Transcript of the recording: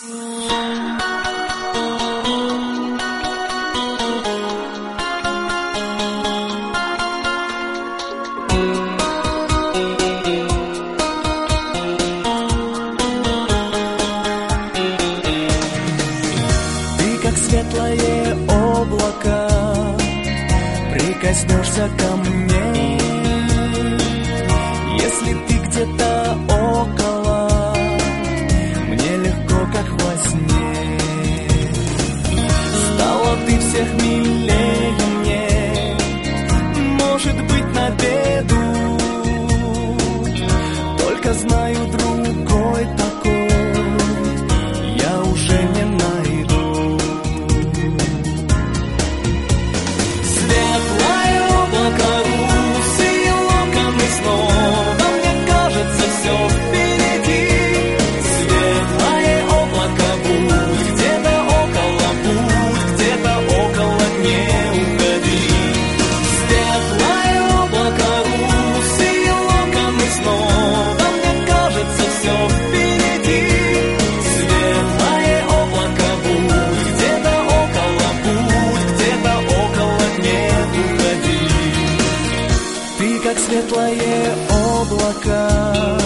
Светлое облако, прикоснешься ко мне. Если ты где-то около, мне легко, как во сне. Стала ты всех милее мне, может быть, на беду. Только знаю, другой такой я уже не найду. Как светлое облако,